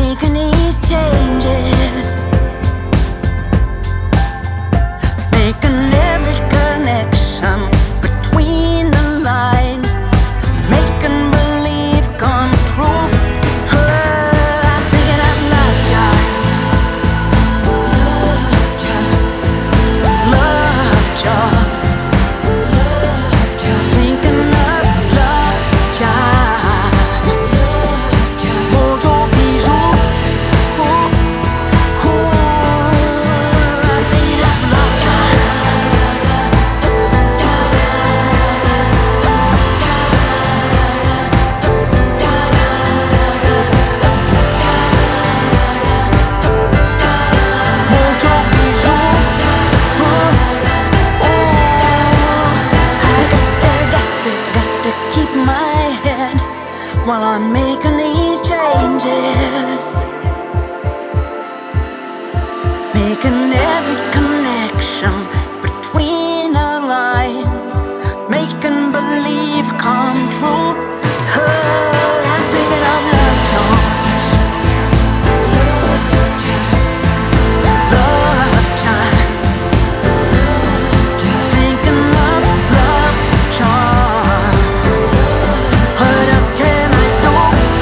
making these changes, making every connection between the lines, making believe come true. I'm picking up love charms, love charms, love charms, love charms, thinking of love charms, love charms. Mojo bijou, ooh, ooh, I'm picking up love charms. Mojo bijou, ooh, ooh, I got to keep my head while I'm making these changes, making every connection between the lines, making believe come true. I'm picking up love charms, love charms, love charms, love charms, thinking of love charms. What else can I do?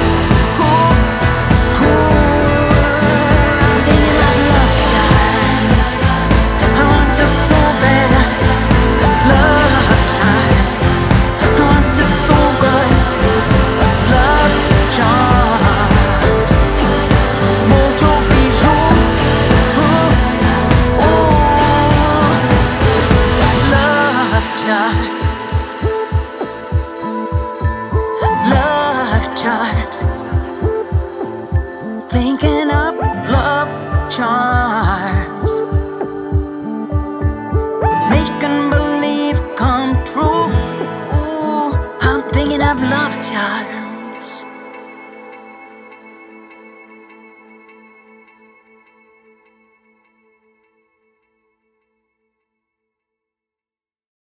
Ooh, I'm picking up love charms. I want you so bad, love charms. I want you so good, love charms. Mojo bijou, ooh, ooh, love charms, love charms, thinking of love charms, making believe come true. Ooh, I'm thinking of love charms.